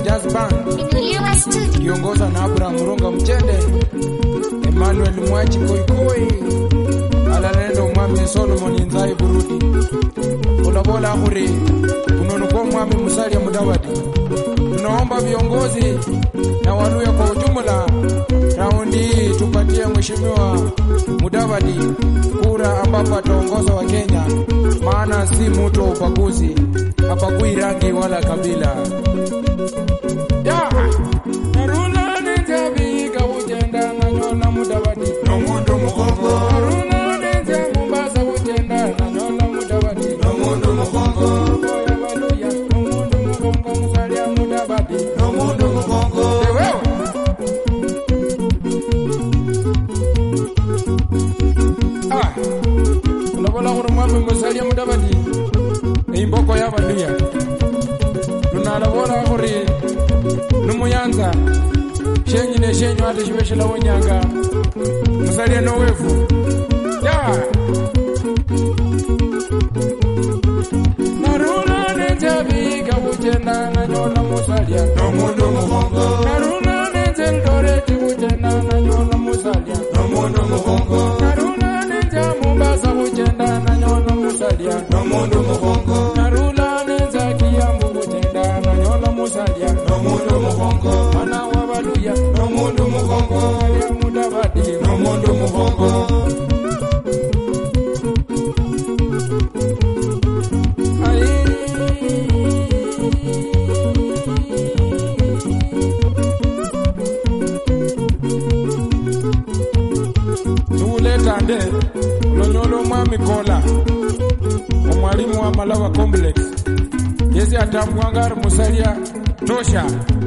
Jazz Band Inuliwa Studio. kiongoza na Abraham Murunga Mchende, Emmanuel Mwachi Koikoi, alalendo mwami Solomon Nzai Burudi, ulabola huri kunonuko mwami Musalia Mudavadi. Tunaomba viongozi na Waluya kwa ujumla, raundi hii tupatie Mheshimiwa Mudavadi kura ambapo ataongoza wa Kenya, maana si mtu wa ubaguzi, hapagui rangi wala kabila. Naruna nenjabi kawujenda na nyola Mudavadi nomundu mukongo. Naruna nenja Mombasa wujenda na nyola Mudavadi nomundu mukongo. Boya Waluya nomundu mukongo, Musalia Mudavadi nomundu mukongo. Unabola huru mwami Musalia Mudavadi imboko ya Waluya. Tunalabola huri numuyanza shenyi ne shenyu hata shibeshela wonyanga Musalia nowefu naruna nenjabi kawujenda na nyola Musalia nomundu mukongo. Naruna nenje Eldoret wujenda na nyola Musalia nomundu mukongo. Naruna nenja Mombasa wujenda na nyola Musalia nomundu mukongo. Naruna nenja Kiambu wujenda na nyola Musalia nomundu mukongo. Mana wa Waluya nomundu mukongo. Musalia Mudavadi nomundu mukongo. Tuletande lonyolo mwami Kola omwalimu wa Malawa Complex yesi atambwangari Musalia tosha.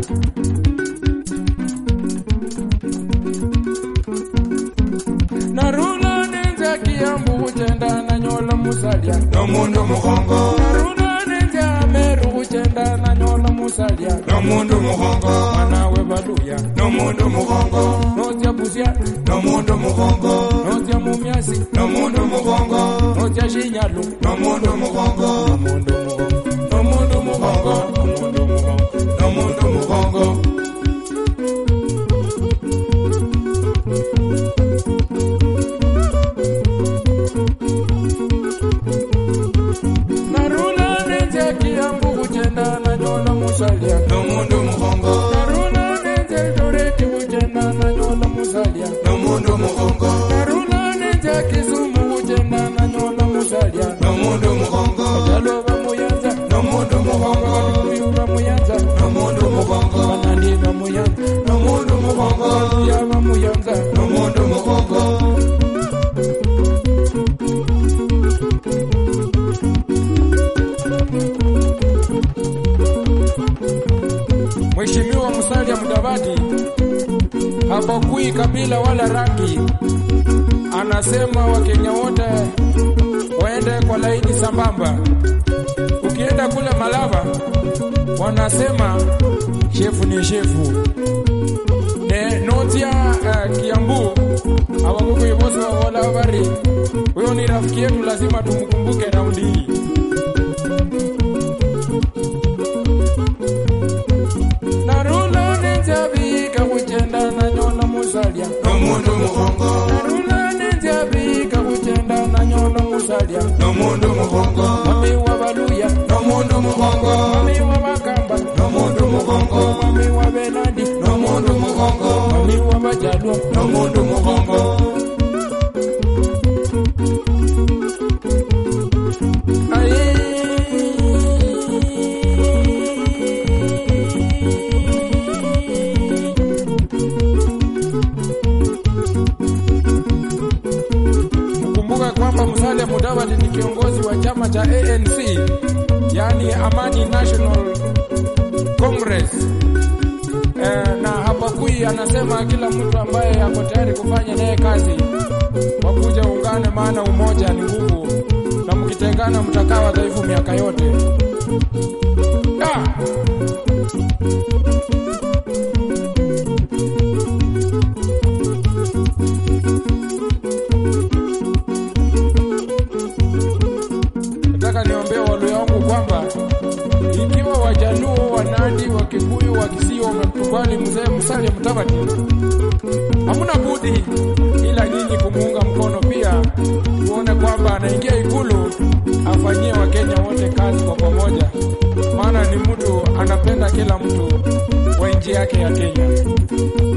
Naruna nenja Kiambu wujenda na nyola Musalia nomundu mukongo. Naruna nenja Meru wujenda na nyola Musalia nomundu mukongo. Mana we Waluya nomundu mukongo. Nozya Busia nomundu mukongo. Nozya Mumiasi nomundu mukongo. Nozya Shinyalu nomundu mukongo. Nomundu mukongo. Nomundu mukongo. Nomundu mukongo. Nomundu mukongo. Naruna nenja Kiambu wujenda na nyola Musalia nomundu mukongo. Naruna nenja Eldoret wujenda na nyola Musalia nomundu mukongo. Naruna nenja Kisumu wujenda na nyola Musalia nomundu mukongo. Jalo bamuyanza nomundu mukongo. Kalibu bamuyanza nomundu mukongo. Manandi bamuyanza nomundu mukongo. Ya bamuyanza nomundu mukongo. Mheshimiwa Musalia Mudavadi habagui kabila wala rangi, anasema Wakenya wote waende kwa laini sambamba. Ukienda kule Malava wanasema shefu ni shefu. Notia Kiambu hawagui bosi wa wala habari. Huyo ni rafiki yetu, lazima tumkumbuke raundi hii. Naruna nenjabi kawujenda na nyola Musalia nomundu mukongo. Naruna nenjabi kawujenda na nyola Musalia nomundu mukongo. Mami wa Waluya nomundu mukongo. Mami wa Makamba nomundu mukongo. Mami wa Benandi nomundu mukongo. Mami wa Bajaluo nomundu mukongo. Musalia Mudavadi ni kiongozi wa chama cha ANC, yani Amani National Congress. Na habagui, anasema kila mtu ambaye ako tayari kufanya naye kazi wakuja ungane, maana umoja ni nguvu, na mkitengana mtakawa dhaifu miaka yote. Nataka niombe Waluya wangu kwamba ikiwa Wajaluo, Wanandi, Wakikuyu, wa Kisii wamemkubali mzee Musalia Mudavadi, hamuna budi ila nyinyi kumuunga mkono pia, kuona kwamba anaingia Ikulu afanyie Wakenya wote kazi kwa pamoja, maana ni mtu anapenda kila mtu wa nchi yake ya Kenya.